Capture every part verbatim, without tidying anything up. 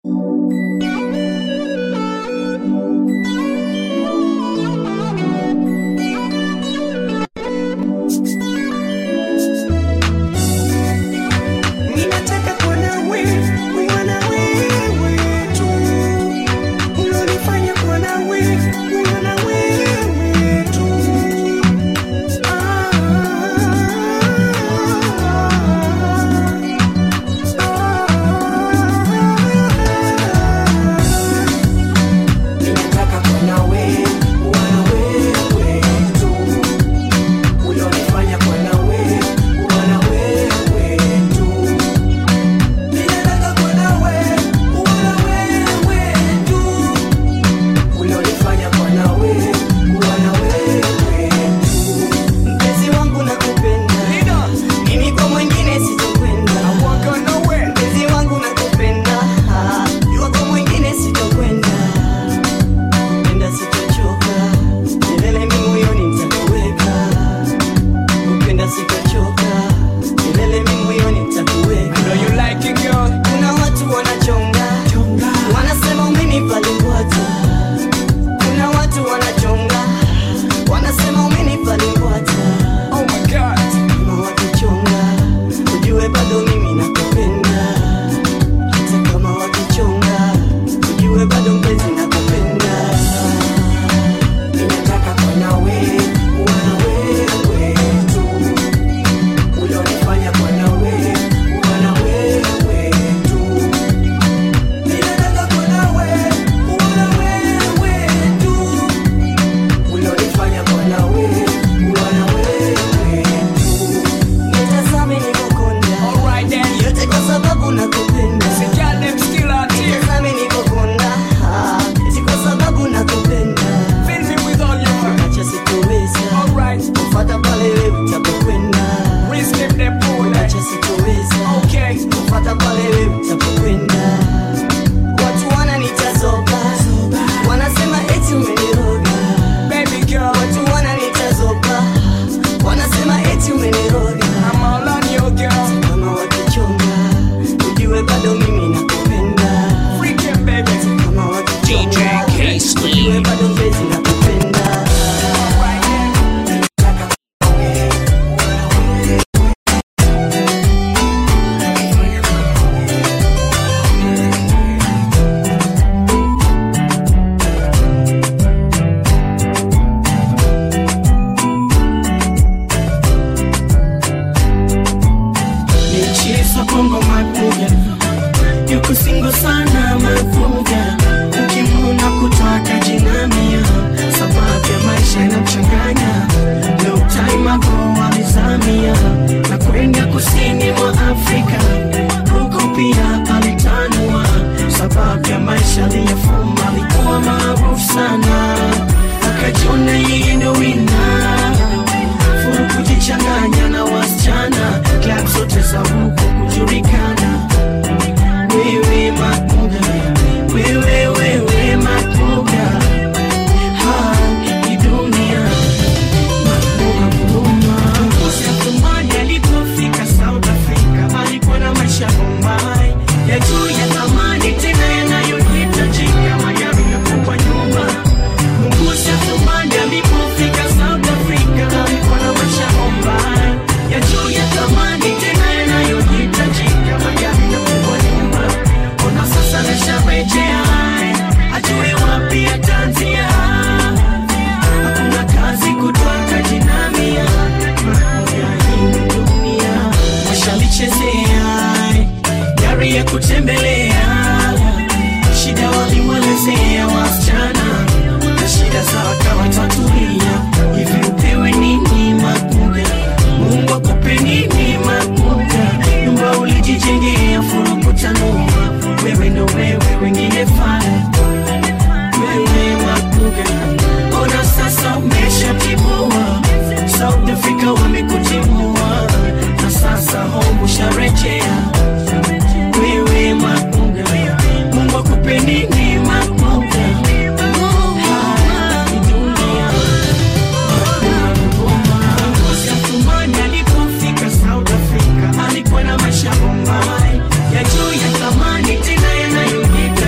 Ya juu ya thamani tena yanayojita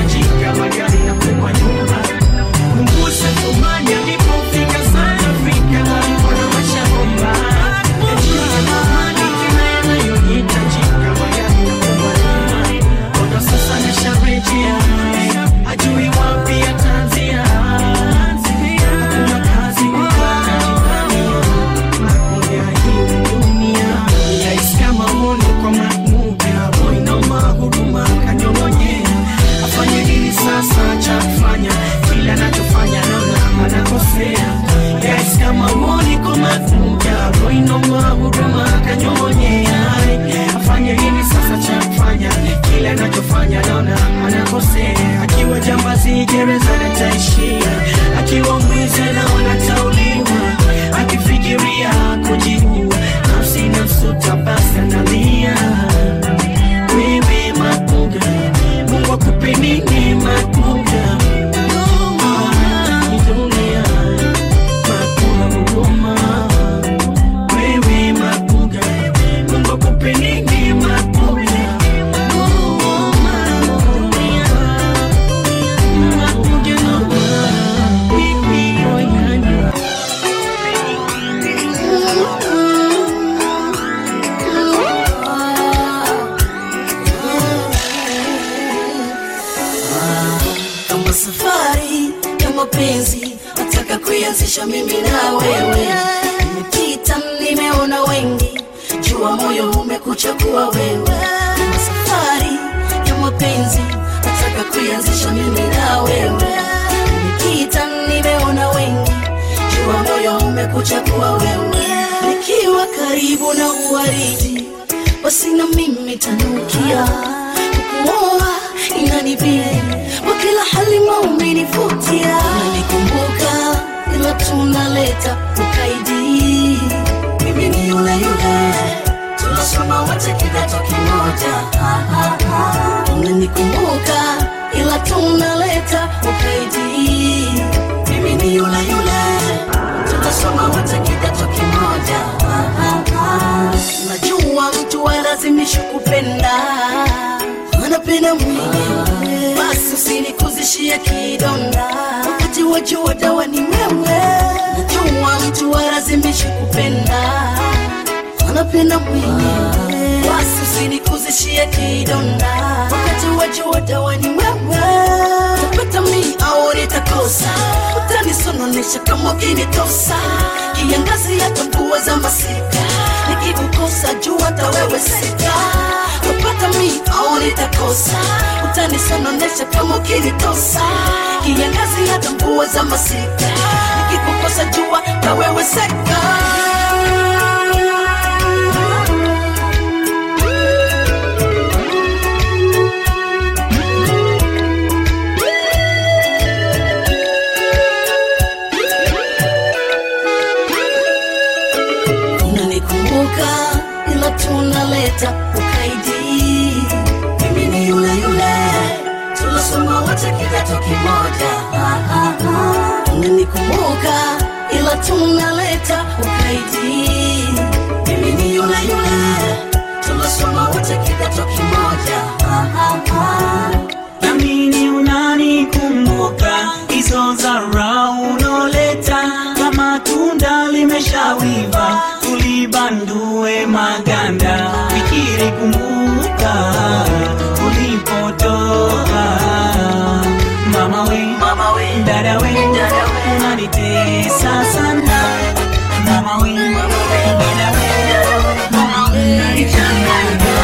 Safari ya mapenzi nataka kuianzisha mimi na wewe. Nimepita nimeona wengi, jua moyo umekuchagua wewe. Safari ya mapenzi nataka kuianzisha mimi na wewe. Nimepita nimeona wengi, jua moyo umekuchagua wewe. Nikiwa karibu na uwaridi, basi na mimi tanukia. Kukuoa inanibidi, kwa kila hali maumenivutia. Unanikumbuka ila tunaleta ukaidi. Mimi ni yule yule, tunasoma wote kidato kimoja. Unanikumbuka ila tunaleta ukaidi. Mimi ni yule yule, tunasoma wote kidato kimoja. Najua mtu alazimishi kupenda, anapenda mwenyewe, basi usinikuzishie kidonda. Wakati wajua dawa ni wewe. Najua mtu alazimishi kupenda, anapenda mwenyewe, basi usinikuzishie kidonda. Wakati wajua dawa ni wewe. Tapata mi au nitakosa, utanisononesha kama ukinitosa. Kiangazi hata mvua za masika, nikikukosa jua hata wewe sika. Tapata mi au nitakosa, utanisononesha kama ukinitosa. Kiangazi hata mvua za masika, nikikukosa jua hata wewe sika. Ila tunaleta ukaidi. Mimi ni yule yule, tunasoma wote kidato kimoja. Unanikumbuka ila tunaleta ukaidi. Mimi ni yule yule, tunasoma wote kidato kimoja. Namini unanikumbuka, hizo zara unoleta kama tunda limeshawiva, tulibandue maganda. Fikiri kumbuka ulipotoka, mama we, mama we, dada we, dada we, unanitesa sana. Mama we, mama we, dada we, dada we, mama we, unanichanganya.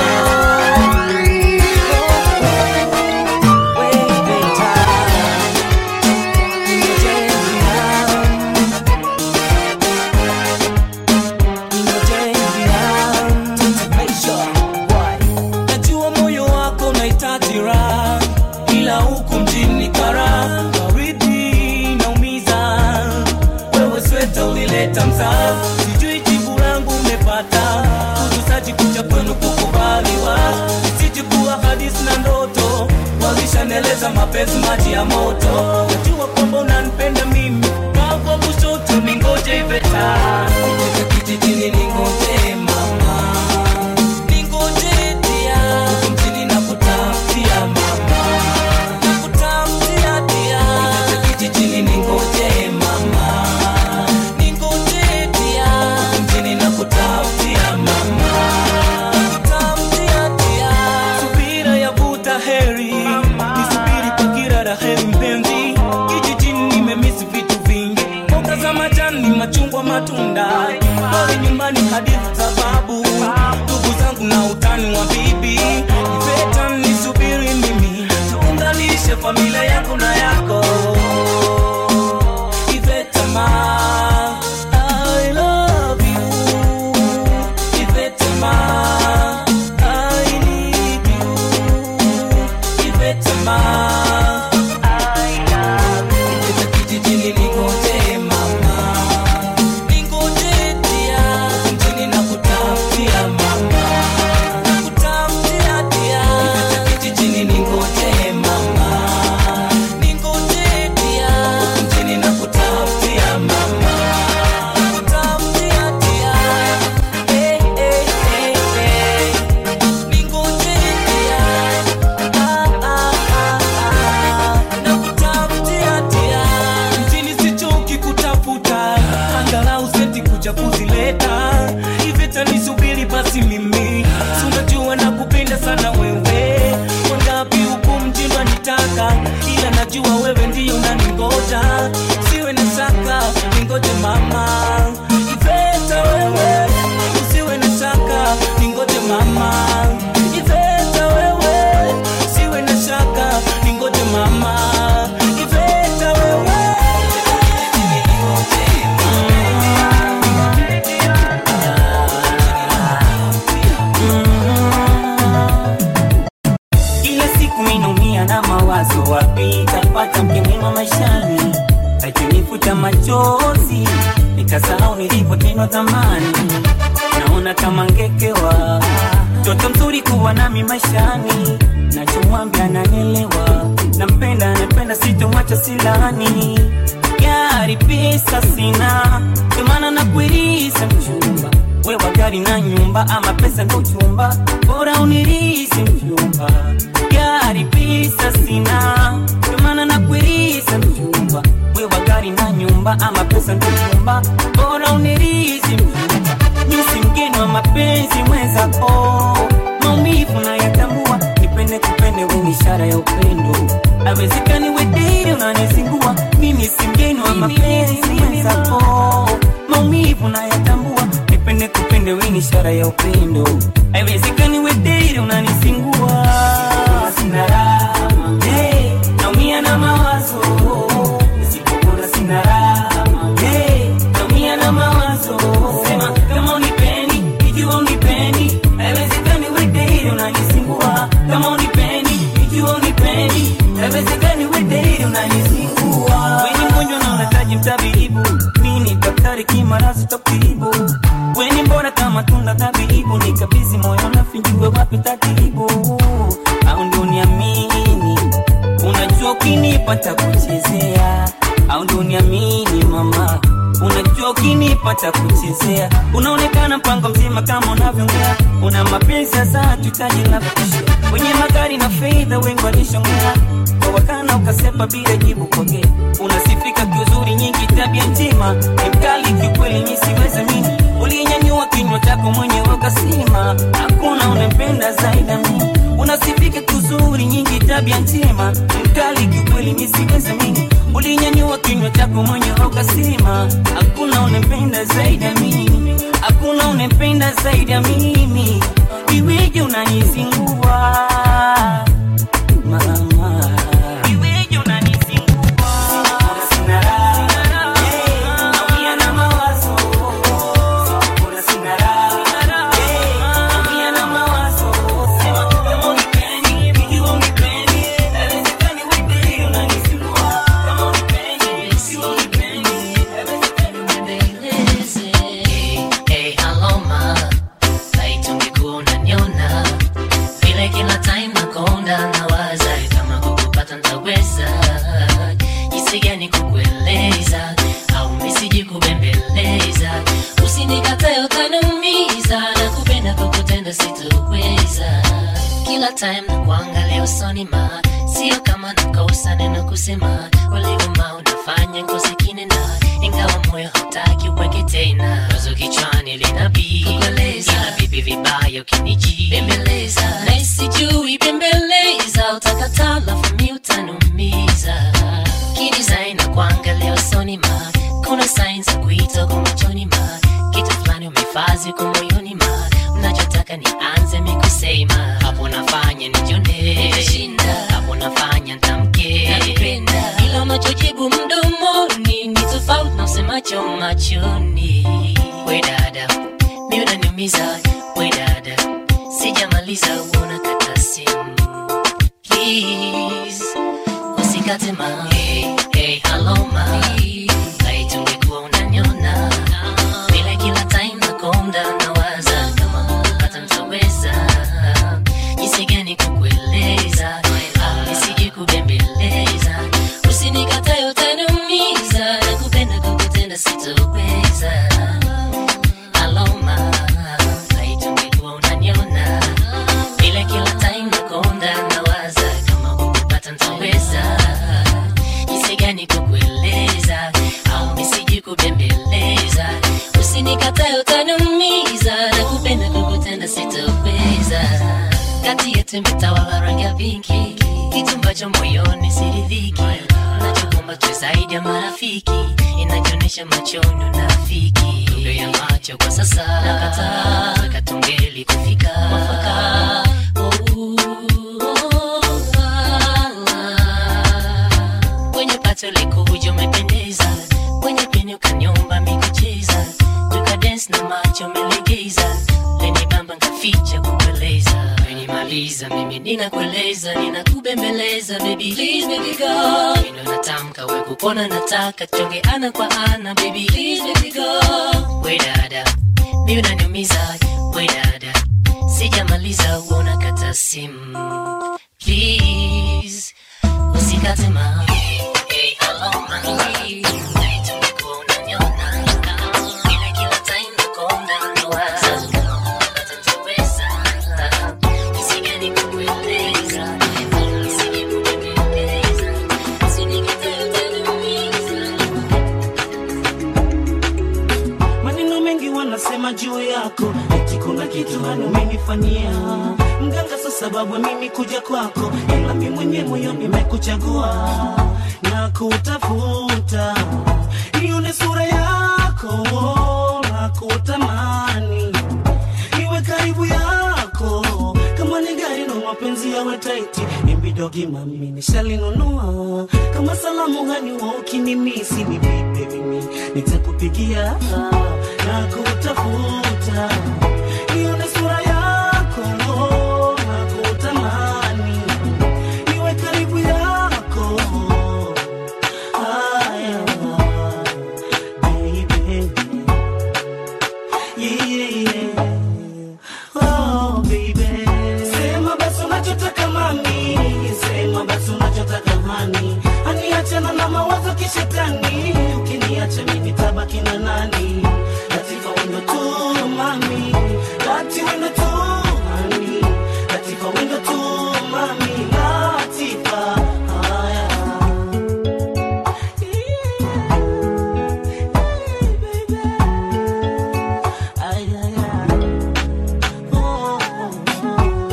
Sijui jibu langu umepata, kutusaji kucha kwenu kukubaliwa. Sijikuwa hadisi na ndoto, walishaneleza mapenzi maji ya moto. Najua kwamba unanipenda mimi, kwa kushoto ningoje iveta. Nikote kijijini ningoje mama, ningoje dia, mjini na kutafutia mama, na kutafutia dia. Nikote kijijini ningoje mama, machungwa matunda, pale nyumbani hadithi za babu, ndugu zangu na utani wa bibi. Iveta nisubiri mimi, tuunganishe familia yako na yako. Iveta ma, I love you. Iveta ma, I need you. Iveta ma, Iveta nisubiri basi mimi, unajua nakupenda sana wewe. Wangapi huku mjini wanitaka, ila pia najua wewe ndiyo unaningoja. Usiwe na shaka, ningoje mama. Iveta wewe, usiwe na shaka, ningoje mama. Iveta wewe, usiwe na shaka, ningoje mama. Iveta wewe, ila siku minumia na mawazo, wapi tapata mke mwema maishani. Ajinifuta machozi, nikasahau nilipotendwa zamani. Naona kama ngekewa, mtoto mzuri kuwa nami maishani. Nachomwambia ananielewa, nampenda napenda sitomwacha silani. Gari pesa sina, ndio maana nakuiriza mchumba. Wewe gari na nyumba, ama pesa ndo chumba, bora unirize mchumba. Gari pesa sina, ndio maana nakuiriza mchumba. Wewe gari na nyumba, ama pesa ndo chumba, bora unirize mchumba. Nyusi mgeni wa mapenzi mwenzako, maumivu na yatambua. Nipende kupende wewe ishara ya upendo, haiwezekani wewe date unanizingua. Mimi si mgeni wa mapenzi mwenzako, maumivu na yatambua. Nipende kupende wewe ishara ya upendo, haiwezekani wewe date unanizingua. Sina raha, hey, naumia na mawazo. Nisipokula sina raha, hey, naumia na mawazo. Sema kama unipendi, ikiwa unipendi, haiwezekani wewe date unanizingua. Kama unipendi, ikiwa unipendi, haiwezekani wewe date unanizingua. Wewe mgonjwa na unahitaji mtabibu, mimi ni daktari kimarasu tabibu. Wewe mbona kama tunda tabibu, nikabizi moyo na finjue wapi tatibu. Au ndio niamini, unajua ukinipata kuchezea. Au ndio niamini mama, unajua ukinipata kuchezea. Unaonekana mpango mzima kama unavyoongea, una mapenzi sasa tutaji la kushia. Wenye magari na fedha wengi walishongea, kwa wakana ukasepa bila jibu koge. Unasifika kiuzuri nyingi tabia njema, mkali kiukweli mimi siwezi mimi. Ulinyanyua kinywa chako mwenyewe ukasema, hakuna unempenda zaidi mimi. Unasifika kiuzuri nyingi tabia njema, mkali kiukweli mimi siwezi mimi. Ulinyanyua kinywa chako mwenyewe ukasema, hakuna unempenda zaidi mimi. Hakuna unempenda zaidi mimi. Iweje unanizingua mama, iweje unanizingua. Sina raha, hey, naumia na mawazo. Sina raha, hey, naumia na mawazo. Sema kama unipendi, ikiwa unipendi, haiwezekani wewe unanizingua. Kama unipendi, ikiwa unipendi, haiwezekani wewe. Hey, hello ma, haitungekuwa unaniona vile kila time nakonda nawaza kama kukupata nitaweza. Jinsi gani kukueleza, au misiji kubembeleza. Usinikatae utaniumiza, nakupenda kukutenda sitoweza. Kila time nakuangalia usoni ma, sio kama nakosa neno kusema. Ulivuma unafanya ngozi kinena, ingawa moyo hautaki uweke tena. Wazo kichwani linabii kukueleza, ila vipi vibaya ukiniji bembeleza. Na sijui bembeleza, utakataa lafu mi utanumiza. Kidesign na kuangalia usoni ma, kuna signs za kuita kwa machoni ma. Kitu fulani umefazi kwa moyoni ma, unachotaka nianze mi kusema. Hapo nafanya nijone, hapo nafanya ntamke. Ila unachojibu mdomoni ni tofauti na usemacho machoni. We dada, mi unaniumiza. We dada, sijamaliza unakata simu. Please, usikate ma. Hey, hey, hello ma, haitungekuwa unaniona vile kila time nakonda nawaza kama kukupata nitaweza. Jinsi gani kukueleza, au nisije kubembeleza. Usinikatae utaniumiza, nakupenda kukutenda sitoweza. Hello ma, haitungekuwa unaniona vile kila time nakonda nawaza kama kukupata nitaweza. Jinsi gani kukueleza, au nisije kubembeleza. Usinikatae utaniumiza, nakupenda kukutenda sitoweza. Kati yetu imetawala rangi ya pinki, kitu ambacho moyoni siridhiki. Nachokuomba tu zaidi ya marafiki, inachonesha machoni unafiki. Ndio ya macho kwa sasa nakataa, katungeli kufika mwafaka. Oh, oh, kwenye pato likuja umependeza, kwenye peni ukanyomba mikucheza, tuka dance na macho melegeza, leni bamba nkaficha kukueleza. Maliza mimi ninakueleza, ninakubembeleza baby please baby go. Mimi natamka wewe kupona nataka tuonge ana kwa ana baby please baby go. We dada, mimi unaniumiza, we dada, sijamaliza unakata simu. Please, usikate ma. Hey hello mami. Sema juu yako eti kuna kitu umenifanyia mganga, sasa sababu mimi kuja kwako, ila mimi mwenyewe moyo nimekuchagua na kutafuta nione sura yako na kutamani iwe karibu yako, kama ni gari na mapenzi yawe tight, imbidogi mami nishalinunua, kama salamu gani wewe ukinimisi ni vipi mimi nitakupigia na kutafuta nione sura yako na kutamani niwe karibu yako. Aya baby, yeah, yeah. Oh baby, sema basi unachotaka mami, sema basi unachotaka hani, aniachana na mawazo kishetani, ukiniacha mimi tabaki na nani? Latifa wendo tu mami, Lati wendo tu mami, Latifa wendo tu mami, Latifa. Aya baby, aya aya, oh, oh, oh.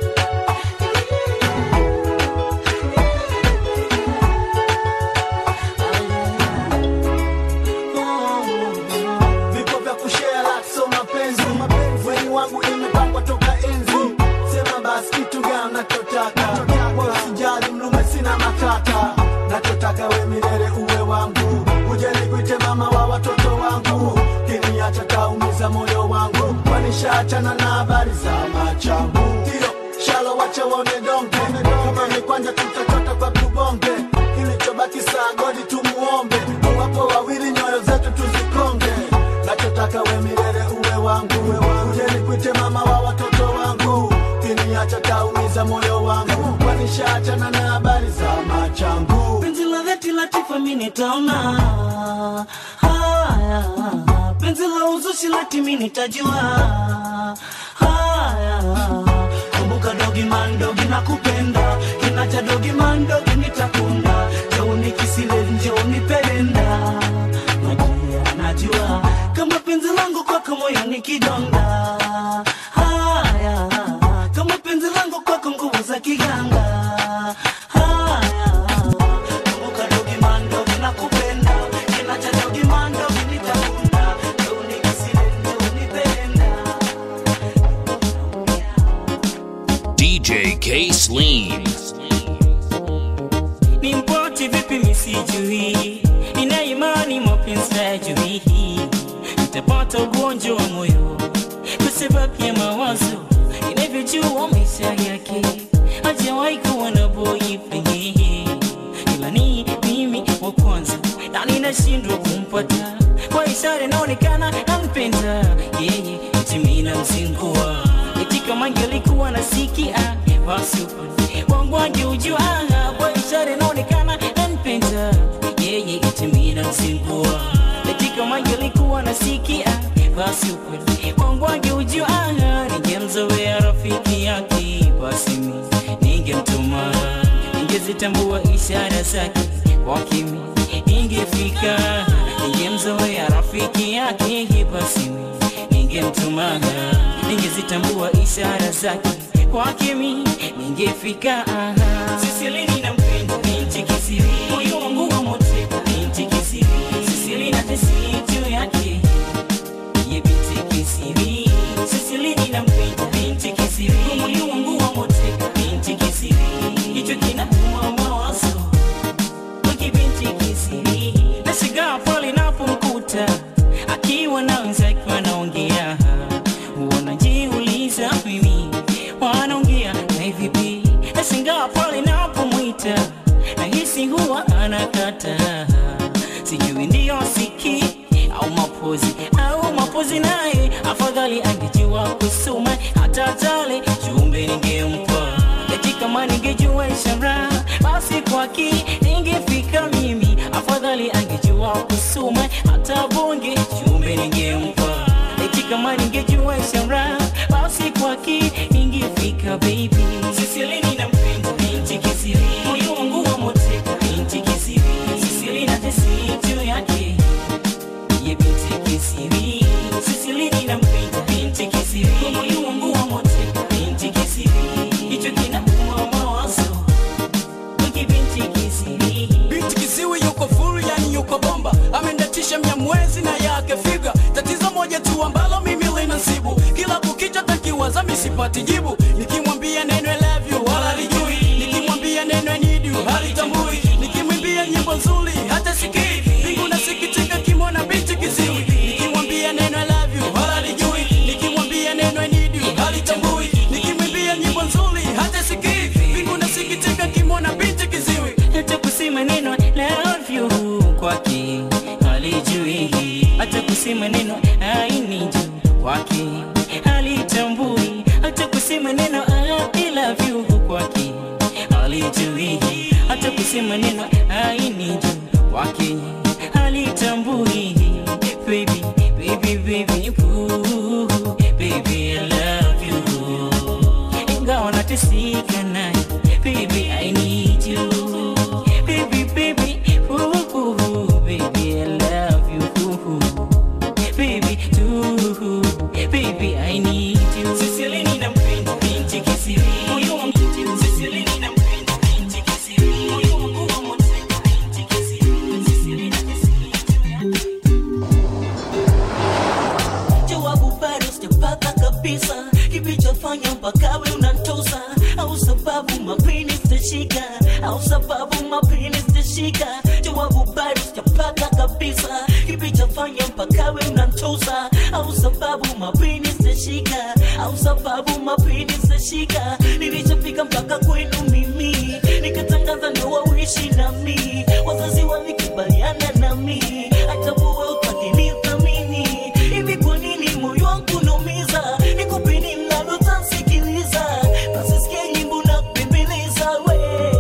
Wangu imepangwa toka enzi, sema basi kitu gani nachotaka, wewe usijali mlume sina matata, nachotaka wewe milele uwe wangu, uje nikuite mama wa watoto wangu, kiniacha kaumiza moyo wangu, wanishaachana na habari za machangu, ndio shalo wacha waone donge, kama ni kwanja tutachota kwa kubonge, kilichobaki saa godi tumuombe, wapo wawili nyoyo zetu tuzikonge, nachotaka wewe milele uwe wangu, uje nikuite mama wa watoto wangu, kiniacha kaumiza moyo wangu, wanishaachana na habari za machangu, penzi la dhati Latifa mimi nitaona, haya penzi la uzushi Lati mimi nitajua, haya kumbuka dogi man dogi nakupenda, kinacha dogi man dogi nitakunda, njoo kisile njoo nipenda, najua najua kama penzi langu kwako moyo ni kidonda, haya kama penzi langu kwako nguvu za kiganga, haya kumbuka dogi man dogi nakupenda, kinacha dogi man dogi nitakunda, njoo kisile njoo nipenda. D J K Slim. Nimpoti vipi misijui, nina imani mapenzi hajui, nitapata ugonjwa wa moyo kwa sababu ya mawazo, inavyojua maisha yake hajawahi kuwa na boyfriend, ila ni mimi wa kwanza na ninashindwa kumpata, kwa ishara inaonekana nampenda yeye, eti mimi namzingua, eti kama angelikuwa nasikia basi wangu angeujua, kwa ishara inaonekana nampenda yeye, eti mimi namzingua, eti kama angelikuwa nasikia basi ukweli wangu angeujua, ningemzoea rafiki yake, basi mimi ningemtuma, ningezitambua ishara zake kwa kimi ningefika, ningemzoea rafiki yake, basi mimi ningemtuma, ningezitambua ishara zake kwake mi ningefika. Sisili ninampenda binti kisiri, moyo wangu wa moteka binti kisiri. Sisili na tesi juu yake ye binti kisiri. Sisili ninampenda binti kisiri, moyo wangu wa moteka binti kisiri. Hicho kinauma mawazo wiki binti kisiri. Nasigaa pale napomkuta akiwa na wenzake wanaongea, wanajiuliza mimi wanaongea na vipi. Nasigaa pale napomwita nahisi huwa anakata, sijui ndio siki au mapozi au mapozi, naye afadhali angejua kusoma hata tale jumbe ningempa. Eti kama ningejua ishara basi kwake ningefika mimi, afadhali angejua kusoma hata bonge jumbe ningempa. Eti kama ningejua ishara basi kwake ningefika baby. Sisili ninampenda binti kisiri, moyo wangu wa moteka binti kisiri. Sisili na tesi juu yake ye binti kisiri. Sisili ninampenda binti kisiri, moyo wangu wa moteka binti kisiri. Hicho kinauma mawazo wiki binti kisiri. Binti kisiwi yuko full, yani yuko bomba, amendatisha mnyamwezi na yake figa. Tatizo moja tu ambalo mimi linasibu, kila kukicha takiwaza misipati jibu. Nikimwambia neno I love you wala lijui, nikimwambia neno I need you halitambui, nikimwimbia nyimbo nzuri hata sikii. Bingu nasikitika kimona binti kisiwi, nikimwambia neno I love you wala lijui, nikimwambia neno I need you halitambui, nikimwimbia nyimbo nzuri hata sikii. Bingu nasikitika kimona binti kisiwi. Hata kusema neno love you kwake halijui, hata kusema neno I need you kwake halitambui, hata kusema neno I love you kwake halijui, hata kusema neno I need you kwake halitambui. Baby, baby, baby, ooh, baby I love you. Ingawa nateseka naye, baby I need you. Baby, baby, ooh, baby I love you. Baby, too, baby I need you. Sisili ninampenda binti kisiri, moyo wangu. Sisili ninampenda binti kisiri, moyo wangu wa moteka binti kisiri. Sisili na tesi juu yake. Jawabu bado sijapata kabisa, kilichofanya mpaka we unanitosa, au sababu mapini sitashika, au sababu mapini sitashika. Jawabu bado sijapata kabisa, kilichofanya mpaka we unanitosa, au sababu mapini sitashika, au sababu mapini sitashika. Nilichofika mpaka kwenu mimi, nikatangaza ndoa uishi nami, wazazi walikubaliana nami, hata wewe utakinithamini. Hivi kwa nini moyo wangu unaumiza? Nikupe nini ninalotasikiliza? Basi sikia nyimbo na kubembeleza we.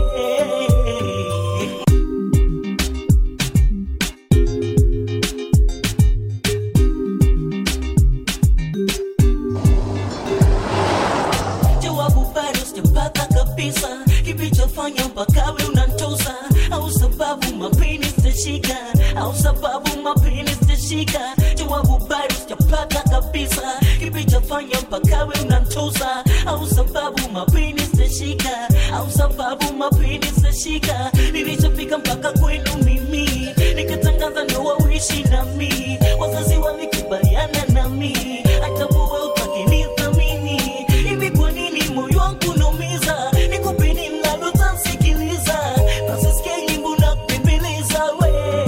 Jawabu bado sijapata kabisa, kilichofanya mpaka we unanitosa, au sababu mapini sitashika, au sababu mapini sitashika. Jawabu bado sijapata kabisa, kilichofanya mpaka we unanitosa, au sababu mapini sitashika, au sababu mapini sitashika. Nilichofika mpaka kwenu mimi, nikatangaza ndoa uishi nami, wazazi walikubaliana nami, hata wewe utakinithamini. Hivi kwa nini moyo wangu unaumiza? Nikupe nini ninalotasikiliza? Basi sikia nyimbo na kubembeleza we.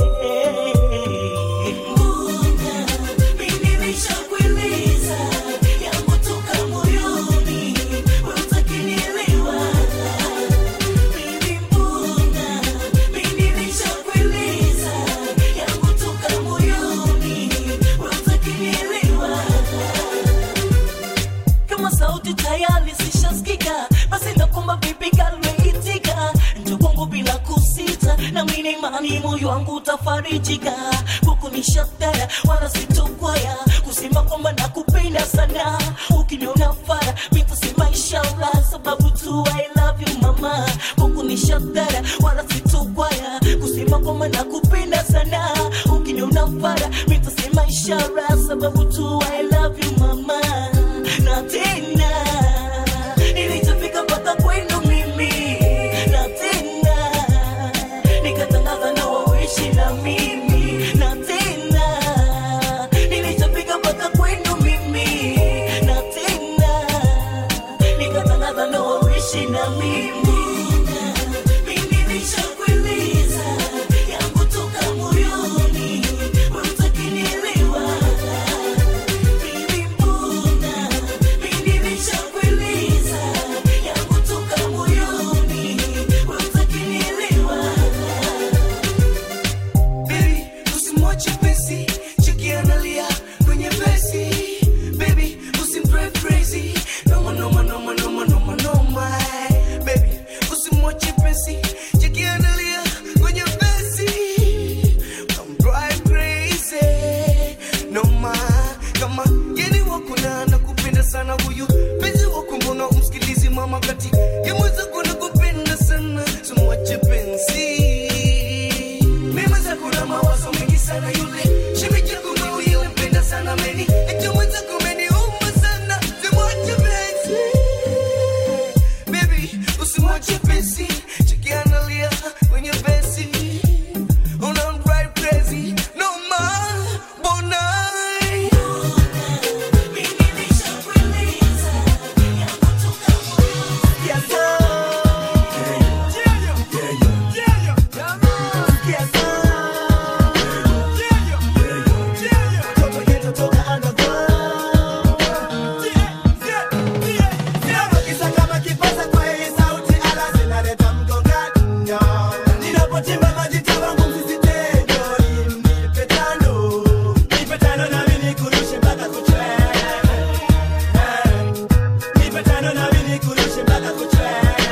Mbona mimi nilishakueleza yangu toka moyoni, wewe utakinielewa? Bibi, mbona mimi nilishakueleza yangu toka moyoni, wewe utakinielewa? Kama sauti tayari zishasikika, basi nakuomba bibi kalweitika, njoo kwangu bila kusita, na mimi imani moyo wangu utafarijika. Kukunishadara wala sitokwaya, kusema kwamba nakupenda sana. Ukiniona fara nitasema inshallah, sababu tu I love you mama. Kukunishadara wala sitokwaya, kusema kwamba nakupenda sana. Ukiniona fara nitasema inshallah, sababu tu I love you mama. Na tena ili Ninapochimba majita wangu msisitejo, nipe tano, nipe tano na mimi nikurushe mpaka kuchwe. Nipe tano na mimi nikurushe mpaka kuchwe.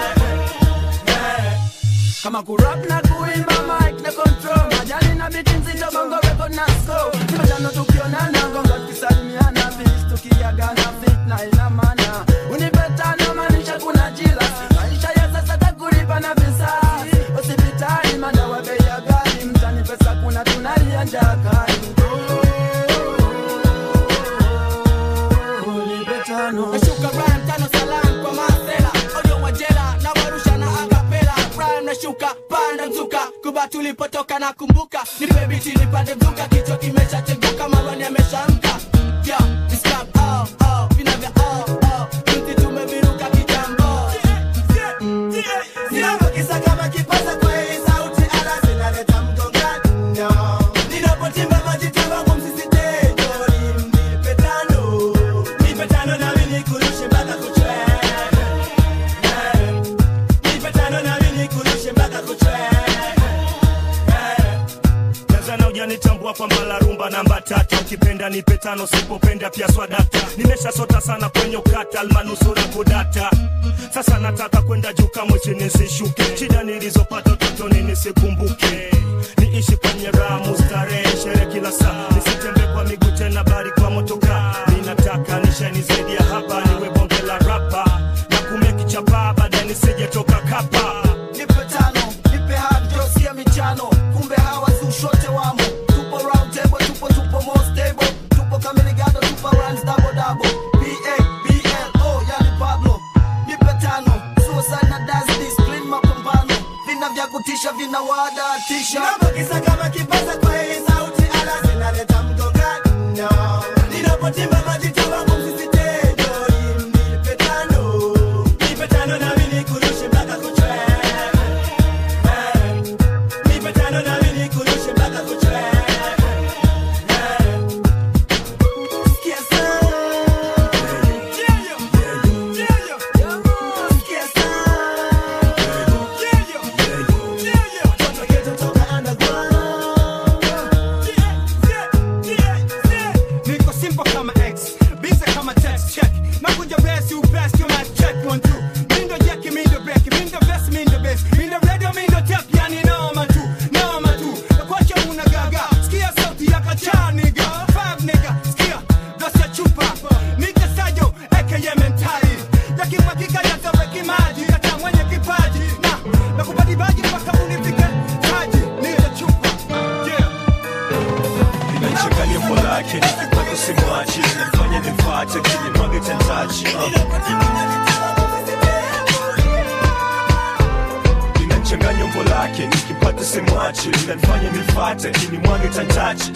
Kama kurap na kuimba mic na control, majani na beat nzito bongo record na score. Nipe tano tukionana gonga tukisalimiana, beat tukiagana fit na ina maana. Unipe tano maanisha kuna jila, maisha ya sasa takulipa na visasi. Hospitali madawa bei ya ghali, mtani pesa kuna tunalia njaa kali. Unipe tano. Nashuka rhyme tano salam kwa masela, audio wajela na warusha na acapella. Rhyme nashuka panda mzuka, kuba tulipotoka na kumbuka. Nipe biti nipande mzuka, kichwa kimeshacheguka, marwani yameshamka. Yeah, this club, oh, oh, vina vya oh, oh, mti tumeviruka kitambo. Ninapokisa kama kipaza kwa hii sauti, ala zinaleta mgongano. Ninapochimba majita wangu msisitejo, nipe tano, nipe tano na mimi nikurushe mpaka kuchwe. Nipe tano na mimi nikurushe mpaka kuchwe. Tanzania hujanitambua kwa mbala rumba namba tatu. Ukipenda nipe tano, sipopenda pia swadata. Nimesha sota sana kwenye ukata, almanusura kudata. Sasa nataka kwenda juu kama chini nisishuke. Shida nilizopata utotoni nisikumbuke. Niishi kwenye raha mustarehe, sherehe kila saa. Nisitembe kwa miguu tena bali kwa motoka. Ninataka nishine zaidi ya hapa, niwe bonge la rapa na kumeki chapa, baadaye nisije toka kapa. Nipe tano, nipe hard just ya michano. Kumbe hawa zushote wamo. Tupo round table, tupo tupo more stable. Tupo kamiligado, tupo runs double double. B A B L O yani Pablo. Nipe tano, suicide na dance discipline mapambano. Vina vya kutisha vina wadatisha. Ninapokisa kama kipaza kwa hii sauti, ala zinaleta mgongano. Ninapochimba majita wangu msisitejo, nipe tano, nipe tano na mimi nikurushe mpaka kuchwe. Nipe tano na mimi nikurushe mpaka kuchwe. Sikia sana. Sikia sana. Watoto geto toka underground. Niko simple kama X, busy kama text check. Nakuja best you best you might check one two. Mindo jackie, mindo break, mindo best, mindo best, mindo radio, mindo tap, yani noma tu, noma tu. Nakwacha una gaga, sikia sauti ya kacha nigga, five nigga, sikia dosi ya chupa. Nigga sayo, aka mentali. Yaki makika ya zaweki maji, kata mwenye kipaji. Na, nakupati baji mpaka unifike taji. Nigga chupa, yeah. Ninachanganya mola yake nikipata simwachi, nifanye nifate kini mwage chantachi. Ninachanganya mola yake nikipata simwachi, nifanye nifate kini mwage chantachi.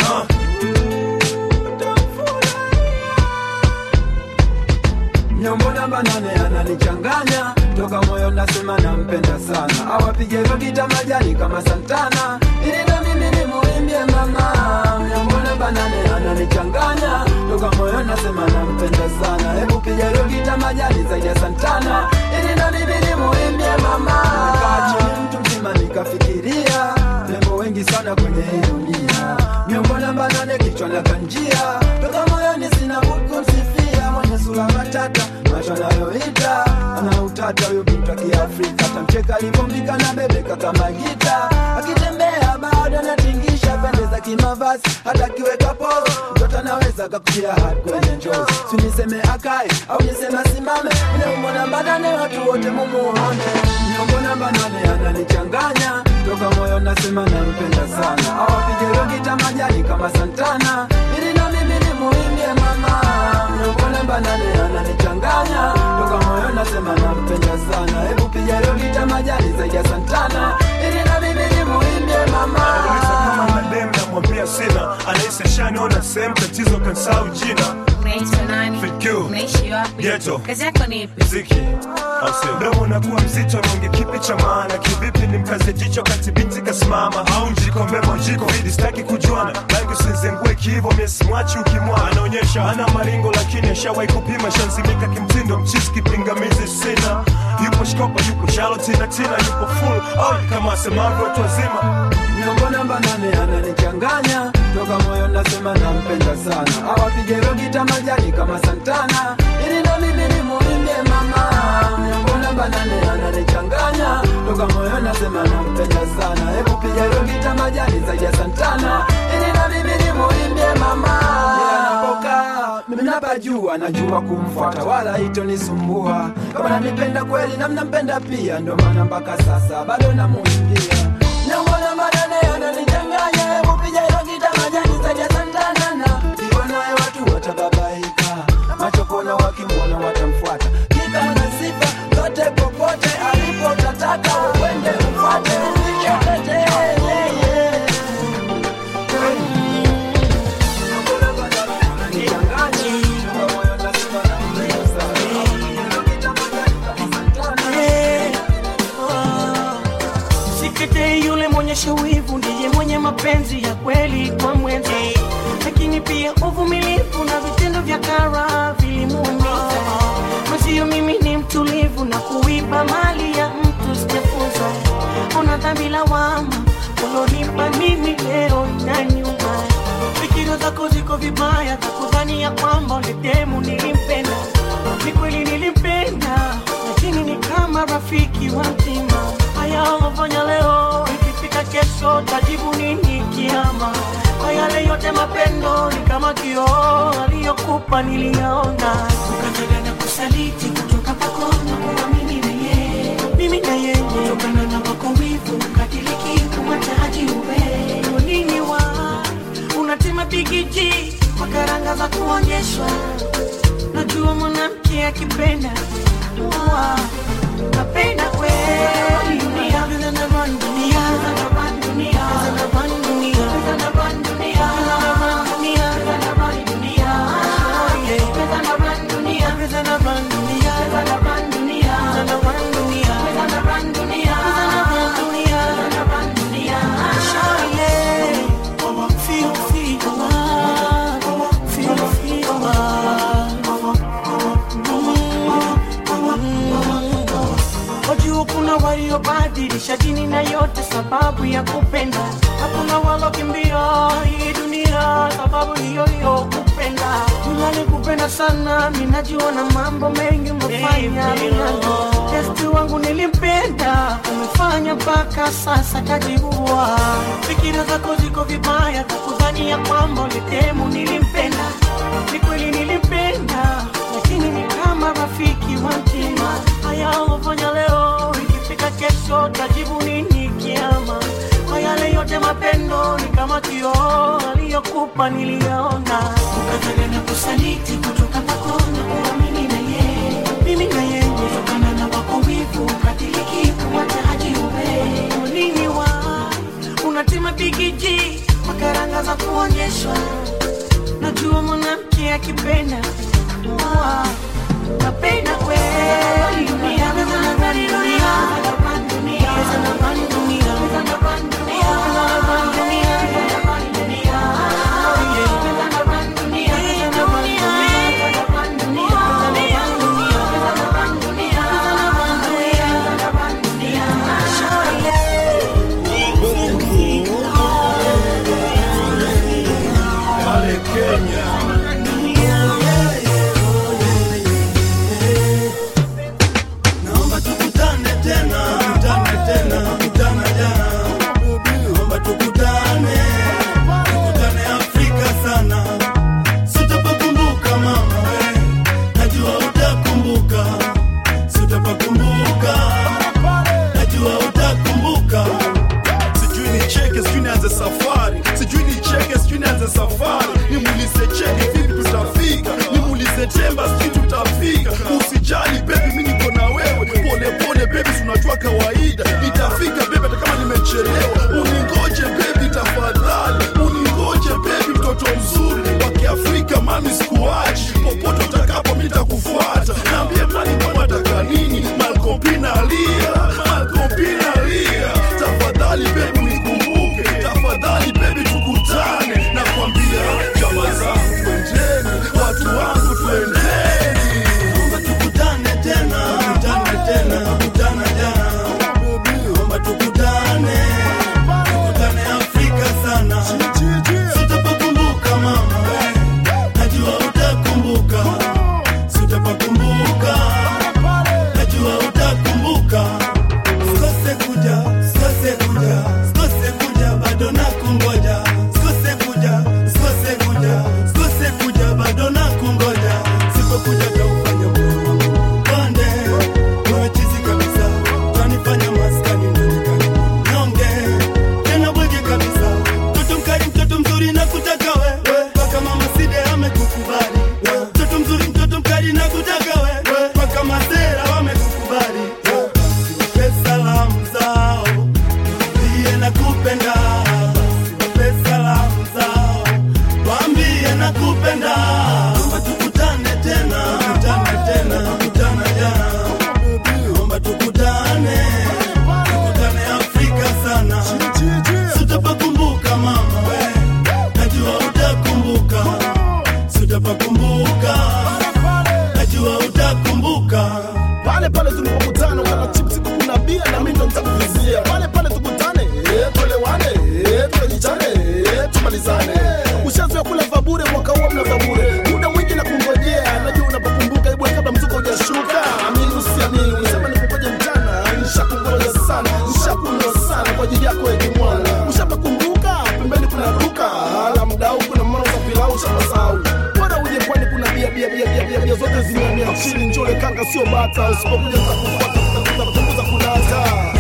Nyombo namba nane ananichanganya, toka moyo nasema nampenda sana. Awapige rogita majani kama Santana, ili na mimi ni muimbie mama. Nyombo namba nane ananichanganya, toka moyo nasema nampenda sana. Hebu piga rogita majani zaidi ya Santana, ili na mimi ni muimbie mama. Nikaa chini mtu mzima nikafikiria, rembo wengi sana kwenye hii dunia. Nyombo namba nane kichwa na kanjia, toka moyo ni sina budi kumsifia. Mwenye sura matata, macho anayoita, ana utata huyo bintu wa Kiafrika. Tamcheka alipombika na bebeka kama gita, akitembea bado anatingisha, pendeza kimavazi, hata kiweka polo. Mtoto anaweza kakutia hard kwenye njozi, si niseme akae, au niseme simame. Nyombo namba nane watu wote mumuone. Nyombo namba nane ananichanganya, toka moyo nasema nampenda sana. Awapige rogita majani kama Santana, ili na mimi ni muimbie mama. Nyombo namba nane ananichanganya, toka moyo nasema nampenda sana. Hebu piga rogita majani zaidi ya Santana, ili na mimi ni muimbie mama. Kama na dem na mwambia sina, anaisa shani ona sehemu tatizo kansau jina. Unaitwa nani? Unaishi wapi? Ghetto. Kazi yako ni ipi? Muziki. Domo nakuwa mzito nonge kipi cha maana. Kivipi ni mkaze jicho kati binti kasimama. Au njikombe mojiko hidi staki kujuana. Langu sinzengue kivo miesi mwachi ukimwa. Anaonyesha ana maringo lakini shawai kupima. Shanzimika kimtindo mchiski pingamizi sina. Yupo shkopa yupo Charlotte na Tina yupo full. Oh kama semavyo watu wazima. Nyombo namba nane ananichanganya. Toka moyo nasema nampenda sana. Awapige rogita majani kama Santana. Ili ndo mimi ni muimbie mama. Nyombo namba nane ananichanganya. Toka moyo nasema nampenda sana. Hebu piga rogita majani zaidi ya Santana. Ili ndo mimi ni muimbie mama. Ninapokaa mimi napajua, najua kumfuata wala hitonisumbua. Kama nanipenda kweli na mnampenda pia, ndo maana mpaka sasa bado namuimbia. Nyombo namba nane ananichanganya. Hebu piga rogita majani zaidi ya Santana. Iwe naye watu watababaika, macho kona wakimwona watamfuata. Kika na sifa zote popote alipo tataka uende ufuate. Nikotete yeah, yeah. Sikete yule mwenye shawivu ndiye mwenye mapenzi ya kweli kwa mwenzi, lakini pia uvumilivu na vitendo vya kara vilimuumiza. Mwenzio mimi ni mtulivu na kuiba mali ya mtu sijafunza. Una dhambi lawama ulonipa mimi leo na nyuma. Fikira zako ziko vibaya za kudhani ya kwamba uletemu nilimpenda. Ni kweli nilimpenda, lakini ni kama rafiki wa mtima. Haya unafanya leo, ikifika kesho tajibu nini kiama? Kwa yale yote mapendo ni kama kioo, aliyokupa niliyaona. Ukataka na kusaliti kutoka kwako na kuamini na yeye. Mimi na yeye kutokana na wako wivu, ukatiliki kumataji uwe. Nini wa unatima bigiji kwa karanga za kuonyeshwa. Najua mwanamke akipenda wow. Napenda kweli dunia, vile na run dunia, vile na run dunia, vile na run dunia, vile na run dunia, vile na run dunia, vile na run dunia, vile na run dunia, vile na run dunia, vile na run dunia, vile na run dunia, vile na run dunia, vile na run dunia. Shawty, feel feel love, feel feel love. Wajua kuna waliobadilisha dini na yote sababu ya kupenda. Hakuna walokimbia hii dunia sababu hiyo hiyo kupenda. Nilali kupenda sana, minajua na mambo mengi umefanya minano. Testi wangu nilimpenda, umefanya mpaka sasa kajiua. Fikira zako ziko vibaya, kudhani ya kwamba ulitemu nilimpenda. Ni kweli nilimpenda, lakini ni kama rafiki wa mtima. Haya unafanya leo, ikifika kesho tajibu nini kiama? Kwa yale yote mapendo ni kama kioo, aliyokupa niliyaona. Ukataka na kusaliti kutoka kwako na kuamini na yeye. Mimi na yeye kutokana na wako wivu, ukatiliki kumataji uwe. Nini wa unatima bigiji kwa karanga za kuonyeshwa. Najua mwanamke akipenda wow. Napenda kweli dunia, vile na run dunia, vile na run dunia, vile na run dunia, vile na run dunia, vile na run dunia, vile na run dunia, vile na run dunia, vile na run dunia, vile na run dunia, vile na run dunia, vile na run dunia, vile na run dunia. Pale Kenya naomba tukutane tena, tukutane tena, tukutane jana. mganga sio bata, usipokuja nitakufuata tutapunguza kunata.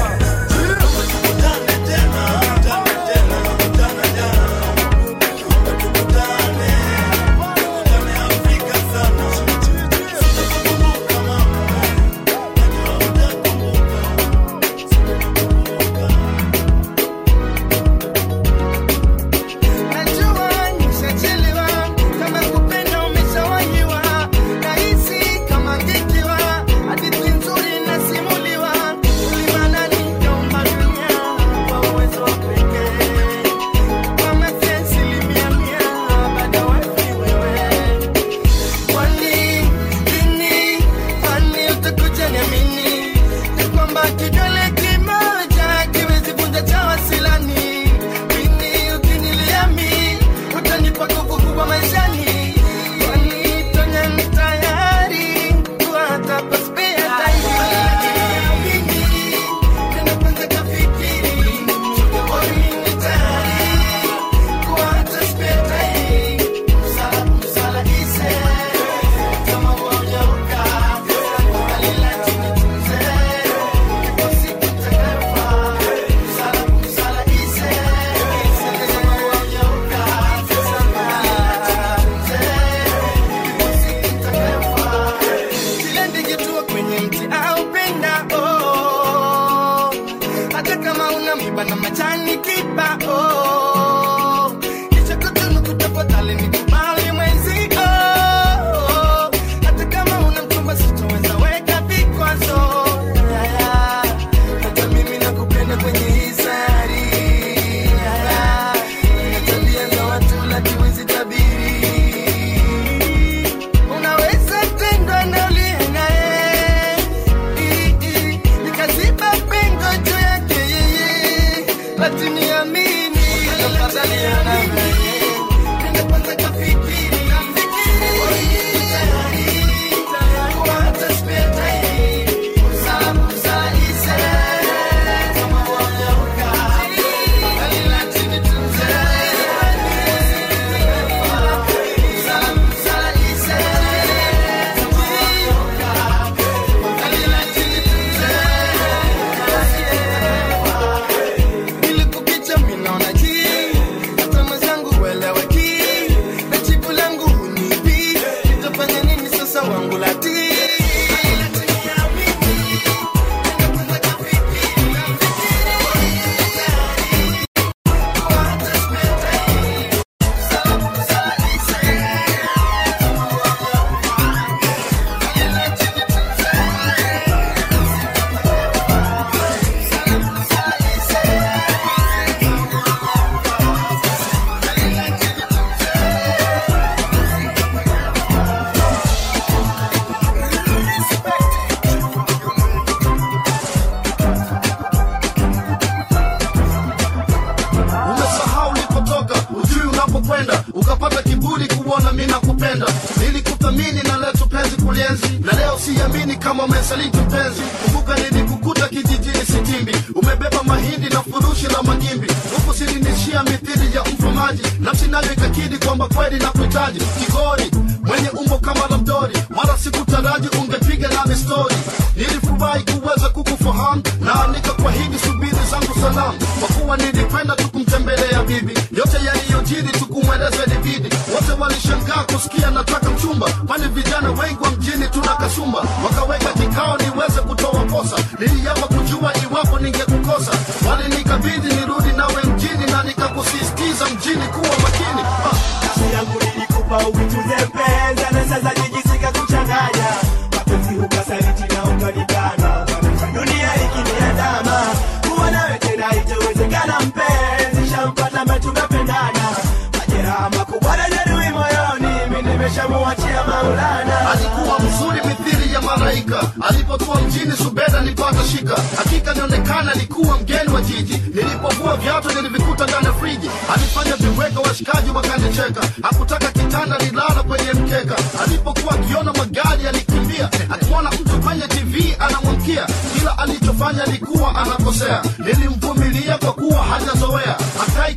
Alikuwa mzuri mithili ya malaika, alipotua mjini Subeda nilipata shika. Hakika nionekana alikuwa mgeni wa jiji, nilipovua viatu nilivikuta ndani ya friji. Alifanya viweka washikaji wakanicheka, hakutaka kitanda nilala kwenye mkeka. Alipokuwa akiona magari alikimbia, akiona mtu kwenye T V anamwamkia. Kila alichofanya alikuwa anakosea, nilimvumilia kwa kuwa hajazoea. Hakai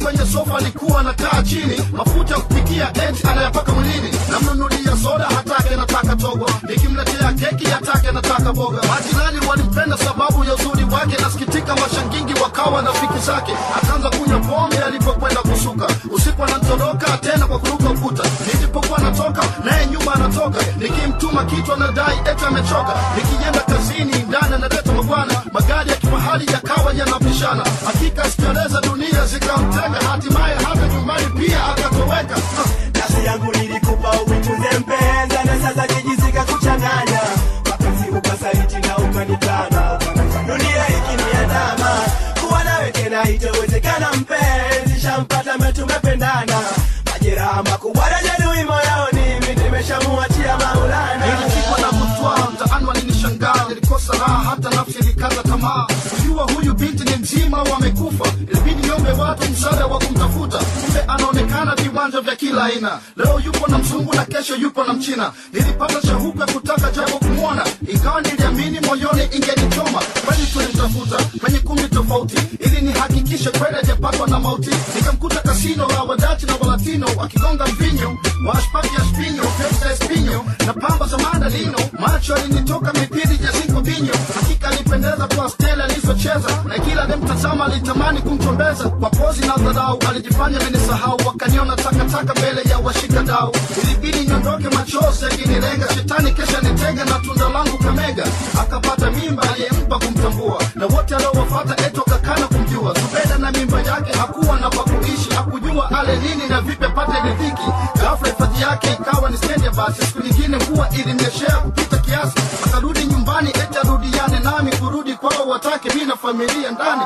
kwenye sofa alikuwa anakaa chini, mafuta ya kupikia eti anayapaka mwilini. Namnunulia soda hatake anataka togo, nikimletea keki hatake anataka boga. Majirani walimpenda sababu ya uzuri wake, nasikitika mashangingi wakawa na rafiki zake. Akaanza kunywa pombe alipokwenda kusuka, usiku anatoroka tena kwa kuruka ukuta. Nilipokuwa natoka naye nyuma anatoka, nikimtuma kitu anadai eti amechoka. Nikienda kazini ndani analeta mabwana, magari ya kifahari yakawa yanapishana. Hakika sikieleza dunia zikamtenga, hatimaye hata nyumbani pia akatoweka. Nafsi yangu nilikupa uituze mpenza, na sasa kijizika kuchanganya. Mapenzi ukasaliti na ukanikana, dunia ikiniandama. Kuwa nawe tena itawezekana mpenzi, shampata metumependana. Majeraha makubwa yajeruhi moyoni, mimi nimeshamuachia Maulana. Nilikuwa na mtwa mtaani walinishangaa, nilikosa raha hata nafsi ilikata tamaa. Kujua huyu binti ni mzima wamekufa, ilibidi niombe watu msaada wa kumtafuta. Kumbe anaonekana viwanja vya kila aina, leo yupo na mzungu na kesho yupo na mchina. Nilipata shauku ya kutaka japo kumwona, ingawa niliamini moyoni ingenichoma. Kweli tulimtafuta kwenye kumbi tofauti, ili nihakikishe kweli hajapatwa na mauti. Nikamkuta kasino la Wadachi na Walatino, wakigonga mvinyo washpaki ya spinyo, pesa espinyo na pamba za mandalino. Macho alinitoka mipiri ya zinko vinyo, hakika alipendeza kwa stela alizocheza, na kila nimtazama alitamani kumchombeza. Kwa pozi na dharau alijifanya amenisahau, wakaniona takataka mbele ya washika dau. Ilibidi niondoke machozi yakinilenga, shetani kesha nitega na tunda langu kamega. Akapata mimba aliyempa kumtambua, na wote aliowafuata eto kakana kumjua. Zubeda na mimba yake hakuwa na pa kuishi, hakujua ale nini na vipe pate riziki. Ghafla hifadhi yake ikawa ni stendi ya basi, siku nyingine mvua ilimnyeshea kupita kiasi. Akarudi nyumbani eti arudiane nami, kurudi kwao watake mimi na familia ndani.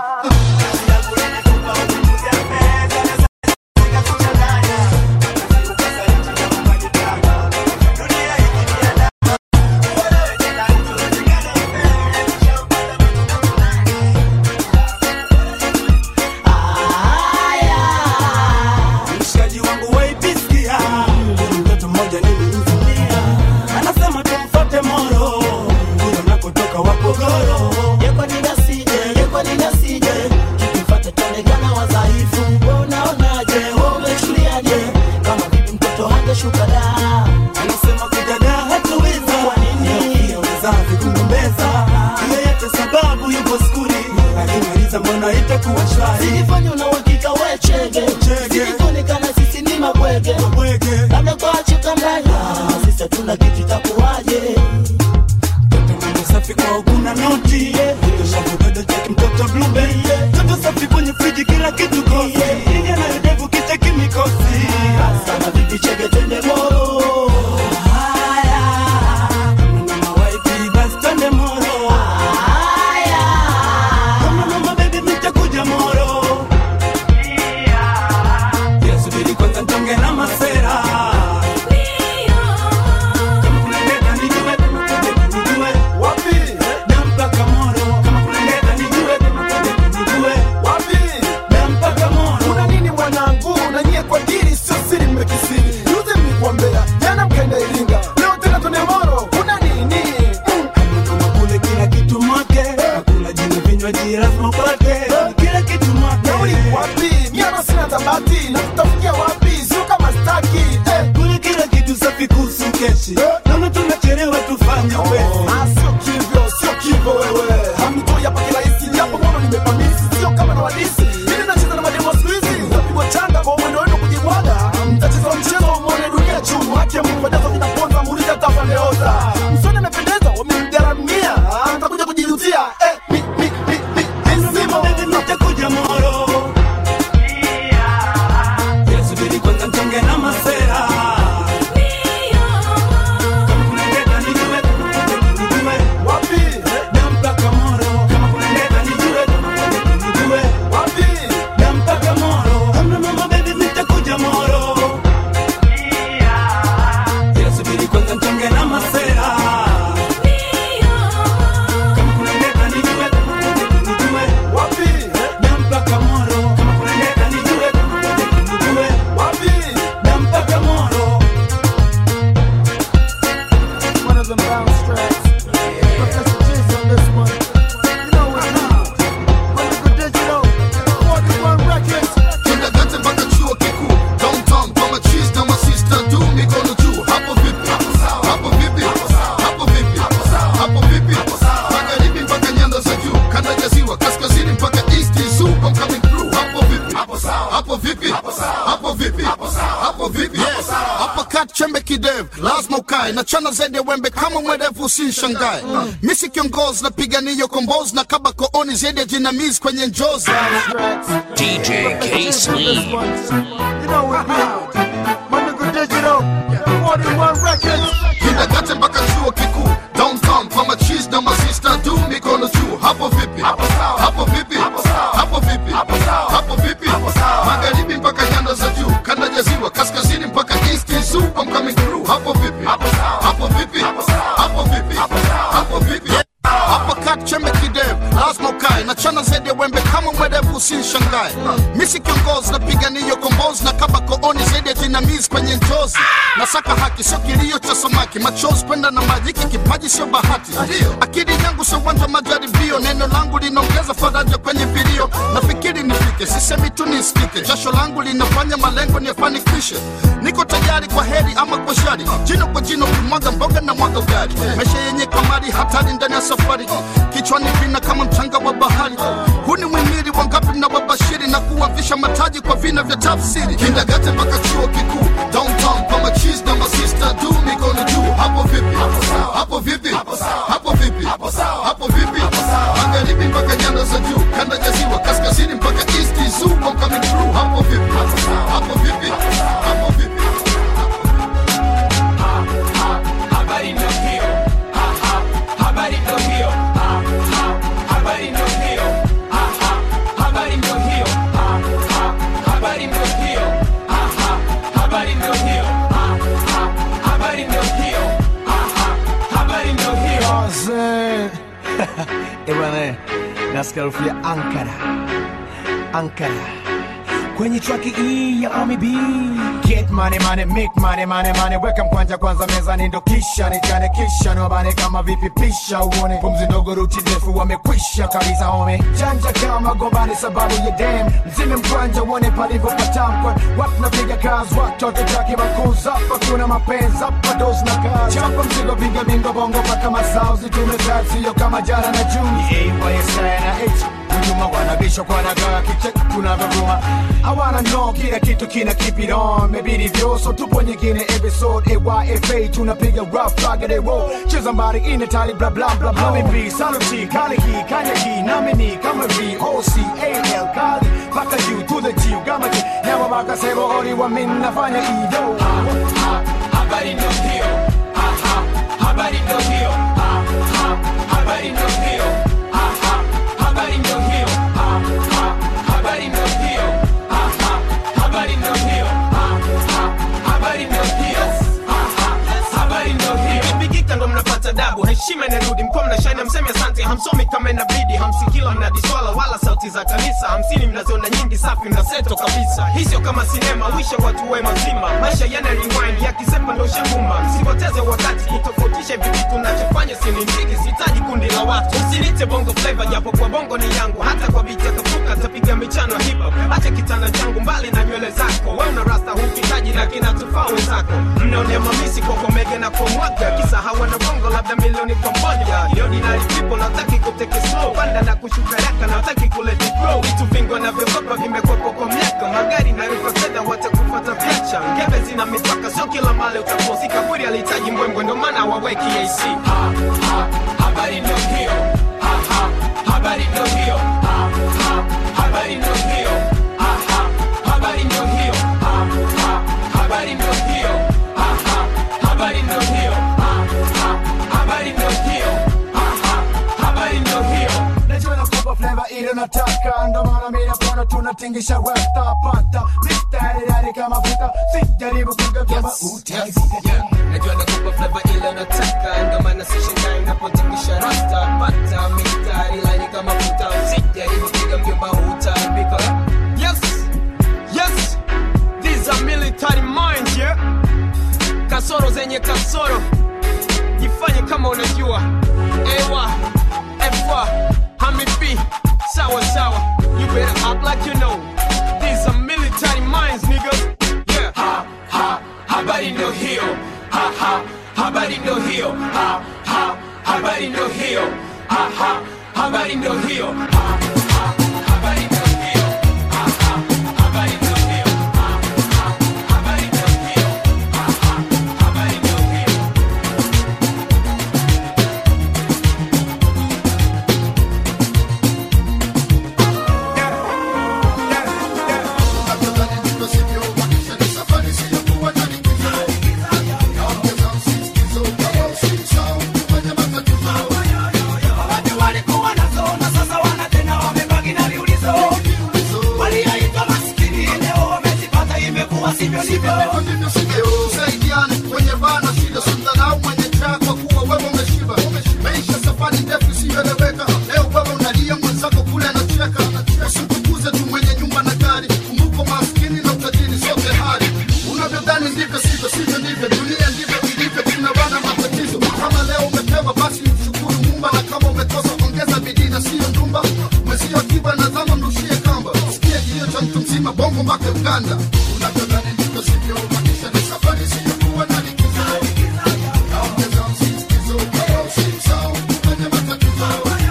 Silifanya na wakika we chege Silikone kana sisi ni mabwege Labda kwa chuka mlaya Sisi tuna kitu takuwaje Toto mambo safi kwa ukuna noti Toto shabu dada cheki mtoto blueberry Toto safi kwenye friji kila kitu kosi Inge na yudevu kicheki mikosi Sana vipi chege tende moro Haya Mama mama waipi basi tende moro Haya Mama mama baby mitakuja moro Yesu bili kwanza ntonge na masera Kama kuna ndeta nijue, kama kuna ndeta nijue Wapi? Nampaka moro Kama kuna ndeta nijue, kama kuna ndeta nijue Wapi? Nampaka moro Kuna nini mwanangu? Na nyie kwa dini sio siri mmekisiri. Yuze mlikuambea, jana mkaenda Iringa. Leo tena tune moro. Kuna nini? Mm. Kama kule kila kitu mwake Hakula jina vinywaji lazima upate Kila kitu mwake Nauli wapi? Miano sina tabati. Na tutafikia wapi? Sio kama staki. Eh. Kule kila kitu safi kuhusu keshi Naona tunachelewa tufanye wezi Ah, sio kivyo, sio kivyo wewe. Hamtoi hapa kirahisi. Japo mwana nimepamisi. Sio kama na wadisi. Mimi nacheza na mademo siku hizi. Napigwa changa kwa mwendo wenu kujibwaga. Mtacheza mchezo muone dunia chumu. Haki ya Mungu wajazo vinaponza muuliza tafa meoza. Msoni amependeza wamemgaramia. Nitakuja kujijutia. Eh, mi mi mi mi. Enzimo. Baby nitakuja moro Yesu bili kwanza ntonge na masera lazima ukae na chana zaidi ya wembe kama mwerevu usishangae. Misi kiongozi na pigania kombozi na kaba kooni zaidi ya jinamizi kwenye njozi. D J K Slim. You know what we do. My nigga Digital, forty-one Records. Kindergarten mpaka chuo kikuu, downtown kwa machis na masista tu mikono juu. Hapo vipi? Hapo vipi? Hapo vipi? Hapo vipi? Magharibi mpaka nyanda za juu, kanda ya ziwa, kaskazini mpaka east, zoo, I'm coming through. Hapo vipi? Hapo vipi? Hapo vipi? Hapo vipi? Hapo kat chembe kidevu, lazima ukae na chana zaidi ya wembe kama mwerevu usishangae. Misi kiongozi na pigania kombozi na kaba kooni zaidi ya jinamizi kwenye njozi. Nasaka haki sio kilio cha samaki, machozi kwenda na maji, kipaji sio bahati. Akili yangu sio uwanja majaribio, neno langu linaongeza faraja kwenye vilio. Nafikiri nifike, sisemi tu nisikike, jasho langu linafanya malengo niyafanikishe. Niko tayari kwa heri ama kwa shari, jino kwa jino kumwaga mboga na mwaga ugali. Maisha yenye kamari hatari ndani ya safari, kichwani vina kama mchanga wa bahari. Huu ni mwimiri wangapi mnawabashiri na kuwavisha mataji kwa vina vya tafsiri. Kindergarten mpaka chuo kikuu, downtown kwa machis na masista tu mikono juu. Hapo vipi? Hapo vipi? Hapo vipi? Hapo vipi? Magharibi mpaka nyanda za juu, kanda ya ziwa, kaskazini mpaka east, zoo, I'm coming through. Hapo vipi? Hapo vipi? Hapo vipi? Habari ndio hiyo. Habari ndio hiyo. Habari ndio hiyo. Habari ndio hiyo. Habari ndio hiyo. Habari ndio hiyo. Habari ndio hiyo. Habari ndio hiyo. Eh bwana, nasikia harufu ya Ankara. Ankara kwenye track hii ya Omi B. Get money money, make money money money. Weka mkwanja kwanza mezani ndo kisha nijane kisha niwabane kama vipi pisha uone. Pumzi ndogo ruti ndefu wamekwisha kabisa home. Janja kama gombani sababu ya damn. Mzime mkwanja uone palivyo patamkwa. Watu napiga kazi, watu wakitaki makuza. Hapa kuna mapenzi, hapa dozi na kazi. Chapa mzigo piga mingo bongo paka masauzi. Tumezati siyo kama jana na Juni. A Y S I na H Ujuma wanabisho kwa nagaa kichek tunavyovuma. I wanna know kila kitu kina keep it on. Maybe ni vyoso tupo nyingine episode A Y F A tunapiga rough plug they roll. Cheza mbari inetali bla bla bla bla. Mami B, Saluchi, Kaliki, Kanyaki, Namini, Kamari, O C, A L, Kali. Baka you to the G, Gamaki. Nyama baka sebo ori wa minafanya iyo. Habari ndio hiyo. Habari ndio hiyo. Habari ndio hiyo. Habari ndio hiyo. Habari ndio hiyo. Habari ndio hiyo. Habari ndio hiyo. Habari ndio hiyo. Bigika ndo mnapata dabu, heshima inarudi mko mnashine mseme asante, hamsomi kama inabidi, hamsikila mnadiswala wala sauti za kanisa, hamsini mnaziona nyingi safi mnaseto kabisa. Hii sio kama sinema, wisha watu wema mzima, maisha yana rewind yakisepa ndo shanguma. Msipoteze wakati kutofautisha vitu tunachofanya, sinintiki sitaji kundi la watu. Usinite bongo flavor japo kwa bongo ni yangu, hata kwa beat ya kapuka tapiga michano hip hop. Acha kitanda changu mbali na nywele zako, wewe una rasta hukitaji na kinatufaa wenzako. Mnaonea mamisi kwa komege na kwa mwaka, kisa hawa na bongo labda milioni kwa moja. The ordinary people nataki kuteke slow, panda na kushuka raka nataki kuleti grow. Vitu vingi wanavyokopa vimekwepo kwa miaka, magari na rufa fedha watakufata piacha. Ngebe zina mipaka sio kila mali utafosika, kweli alihitaji mbwembwe ndo maana waweki A C. Ha ha, habari ndio hiyo. Ha ha, habari ndio hiyo. Ha ha, habari ndio hiyo. Ha ha, habari ndio hiyo. Ha ha, habari ndio hiyo. Ha ha, habari ndio hiyo. Ha ha, habari ndio hiyo. Ha ha, habari ndio hiyo. Najua nakupa flavor ile nataka, ndo maana mimi nakuona tunatingisha rasta pata. Mistari dari kama futa, sijaribu kugeuka utasi. Najua nakupa flavor ile nataka, ndo maana sishangai napotingisha rasta pata. Mistari dari kama futa, sijaribu kugeuka utasi. Yes, yes, these are military minds, yeah. Kasoro zenye kasoro, jifanye kama unajua. Ewa, F-wa, Hami B, sawa sawa. You better act like you know. These are military minds, niggas. Yeah. Ha ha, habari ndio hiyo. Ha ha, habari ndio hiyo. Ha ha, habari ndio hiyo. Ha ha, habari ndio hiyo. Ha ha, habari ndio hiyo. Ha ha, habari ndio hiyo. Ha ha, habari ndio hiyo. Ha ha, habari ndio hiyo. sivyo sivyo ndivyo sivyo. Tusaidiane kwenye bana shida, simdharau mwenye njaa kwa kuwa wewe umeshiba. Maisha safari ndefu isiyoeleweka, leo wewe unalia mwenzako kule anacheka. Usitukuze tu mwenye nyumba na gari, kumbuka maskini na utajiri sote hali. Unavyodhani ndivyo sivyo sivyo ndivyo, dunia ndivyo ilivyo, kuna bana matatizo. Kama leo umepewa basi mshukuru Mungu, na kama umekosa ongeza bidii na sio ndumba. Mwezio akiba na zama mrushie kamba, sikia kilio cha mtu mzima bongo mpaka Uganda. Unavyodhani ndivyo sivyo, maisha ni safari sio kuwa na likizo. Naongeza msisitizo kwa usimsahau kwenye matatizo.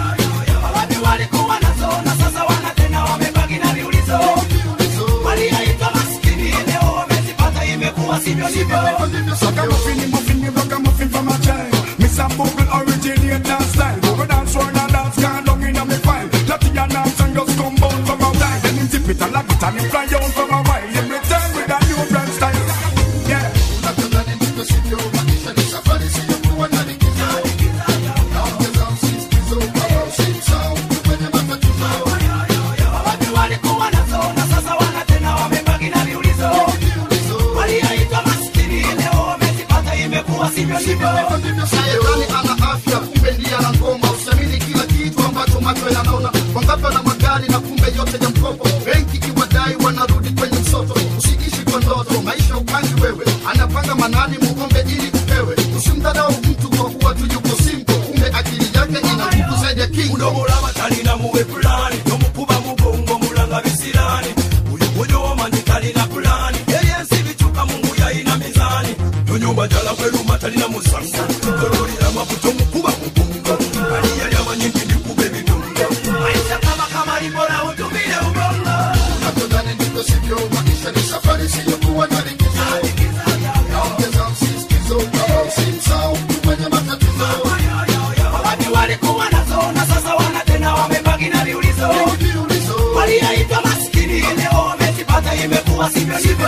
Wapi walikuwa nazo na sasa wana tena wamebaki na viulizo. Waliaitwa maskini leo wamezipata, imekuwa sivyo sivyo. Ragamuffin, muffin, ragamuffin from a child. Miss a bubble originator style. Go dance, roll and dance, can't long in a me file. Dirty and dance and just come out from a while. Then him tip it and lock it and him fly out from a while. Him return with a new brand style. Yeah. Unavyodhani ndivyo sivyo, maisha ni safari sio kuwa na likizo. Naongeza msisitizo kwa usimsahau kwenye matatizo. Wapi walikuwa nazo na sasa wana tena wamebaki na viulizo. Waliaitwa maskini leo wamezipata, imekuwa sivyo sivyo. Sayedani ana afya, kumbe ndiye ana ngoma. Usiamini kila kitu ambacho macho yanaona. Wangapi wana magari na kumbe yote ya mkopo. Benki kiwadai wanarudi kwenye msoto. Usiishi kwa ndoto, maisha upangi wewe. Anapanga manani muombe ili upewe. Usimdharau mtu kwa kuwa tu yuko simple, kumbe akili yake ina nguvu zaidi ya king. Udomo la matali na muwe fulani, nomukuba mugongo mulanga bisirani. Uyu ujo wa manjikali na fulani, yeye nsibichuka Mungu ya ina mizani. Nyonyomba jala kwelu matali na musanga, korori la mabuto mukuba mugongo. Aliya ya manyingi ni kube bidunga. Maisha kama kama libora utumile ubongo. Unavyodhani ndivyo sivyo, maisha ni safari sio kuwa na likizo. Naongeza msisitizo kwa usimsahau kwenye matatizo. Wapi walikuwa nazo na sasa wana tena wamebaki na viulizo. Waliaitwa maskini leo wamezipata, imekuwa sivyo sivyo.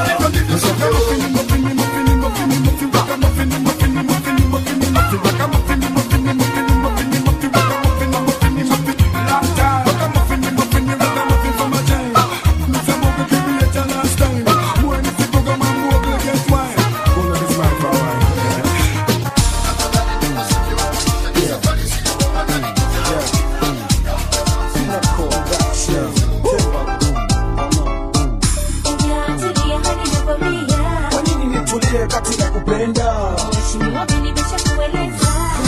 Kwa nini nitulie katika kupenda? Mheshimiwa Beni nimeshakueleza.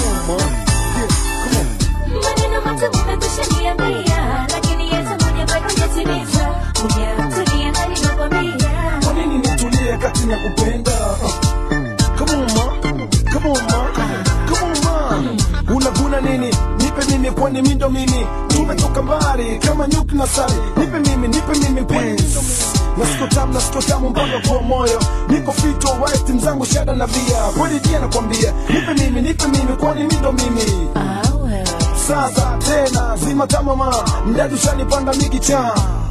Maneno matamu umekwisha niambia, lakini hata moja bado hujatimiza. Kuja tulia ndani nakwambia. Kwa nini nitulie katika kupenda? Come on ma, come on ma, come on ma. Unaguna nini? Nipe mimi kwani mimi ndo mimi. Tumetoka mbali kama nyuki na sali. Nipe mimi, nipe mimi please. Nasiko tamu, nasiko tamu mpaka kwa moyo. Niko fit or white, mzangu shada na bia. Kweli jia nakwambia, nipe mimi, nipe mimi kwani mimi ndo mimi. Sasa tena zima tamama, mdadu shanipanda miki cha.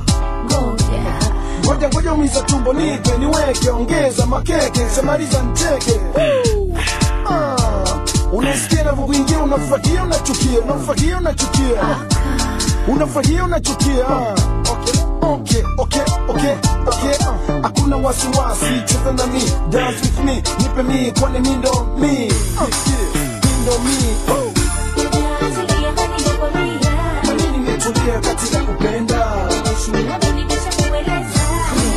Ngoja ngoja umiza tumbo, nipe niweke, ongeza makeke, semaliza mteke. Ah, unasikia navyokuingia, unafuatia unachukia, unafuatia unachukia, unafuatia unachukia. Okay, okay, okay, okay. Hakuna wasiwasi, cheza na mi, dance with me, nipe mi, kwani mi ndo mi. Mi ndo mi. Kwa nini nimetulia katika kupenda? Mheshimiwa Beni nimeshakueleza.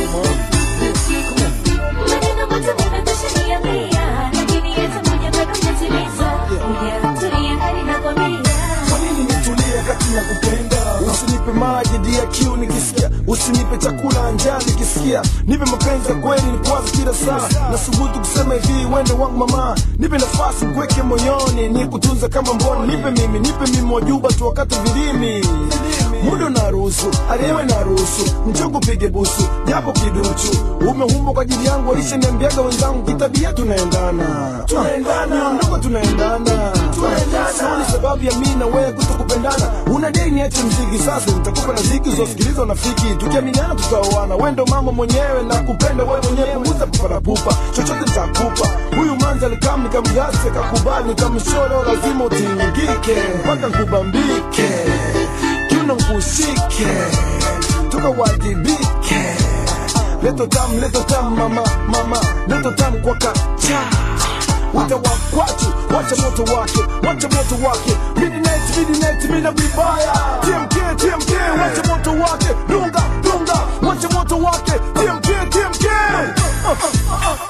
Maneno matamu umekwisha niambia, lakini hata moja bado hujatimiza. Kuja tulia ndani nakwambia. Kwa nini nitulie katika kupenda? Usinipe maji dia kiu nikisikia, usinipe chakula njaa nikisikia, nipe mapenzi kweli nikwaza kila saa. Nasubutu kusema hivi wende wangu mama, nipe nafasi kweke moyoni, nikutunza kama mboni. Nipe mimi, nipe mimi wajuba tu wakati vilimi. Mudo na ruhusu, aliyewe na ruhusu, mchongo pige busu, japo kiduchu. Umehumbo kwa ajili yangu, walishe niambiaga wenzangu, kitabia tunaendana. Tunaendana, ndogo tunaendana. Tunaendana, sawa ni sababu ya mimi na wewe kutokupendana. Una dei niache mziki sasa, nitakupa na ziki uzosikiliza unafiki. Tukiaminiana tutaoana, wewe ndo mama mwenyewe na kupenda wewe mwenyewe. Punguza paparapupa, chochote nitakupa. Huyu manza alikam nikamgase, kakubali nikamshoro, lazima utingike mpaka nkubambike. Kiuno nkushike, tukawajibike. Leto tam, leto tam mama, mama, leto tam kwa kacha. Wata wakwatu, wacha moto wake, wacha moto wake. Midnight, midnight, mina vibaya. T M K, T M K, wacha moto wake. Dunga, dunga, wacha moto wake. T M K, T M K. Uh, uh, uh, uh, uh.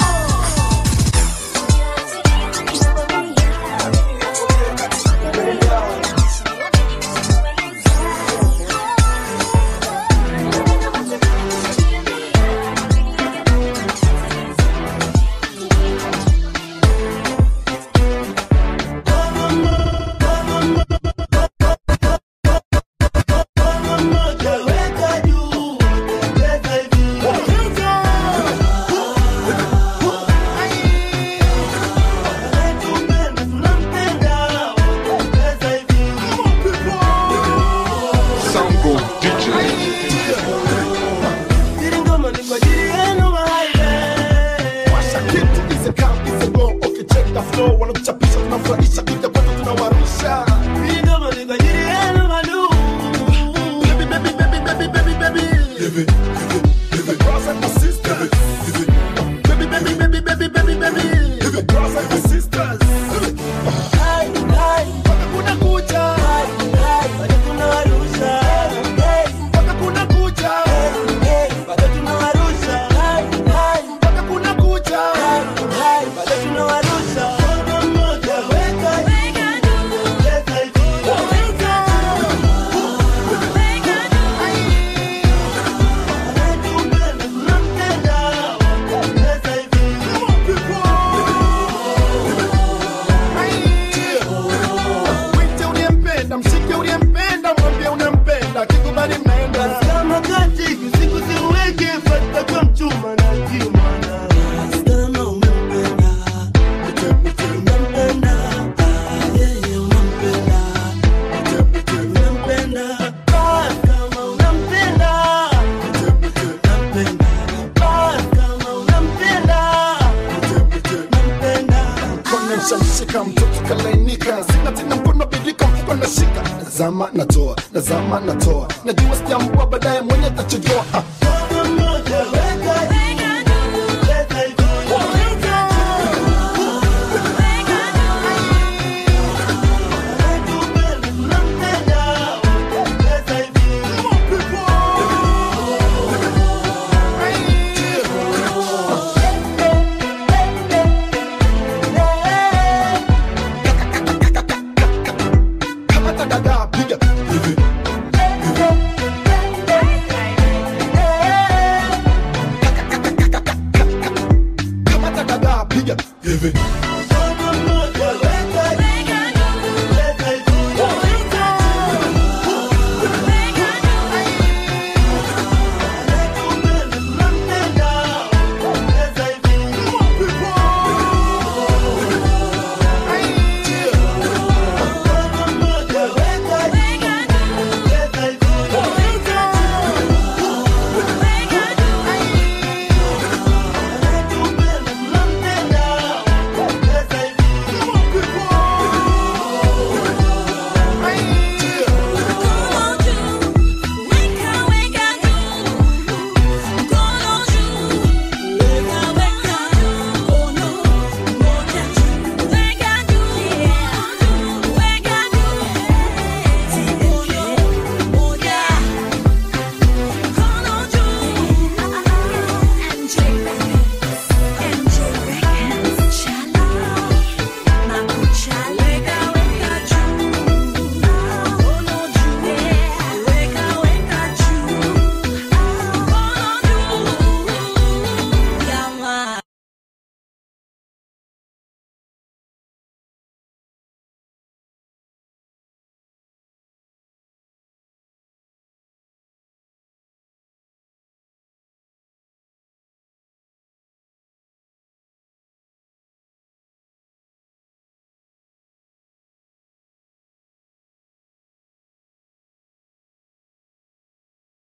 Nazama natoa, nazama natoa. Najua sijambua baadaye mwenye tachojoa.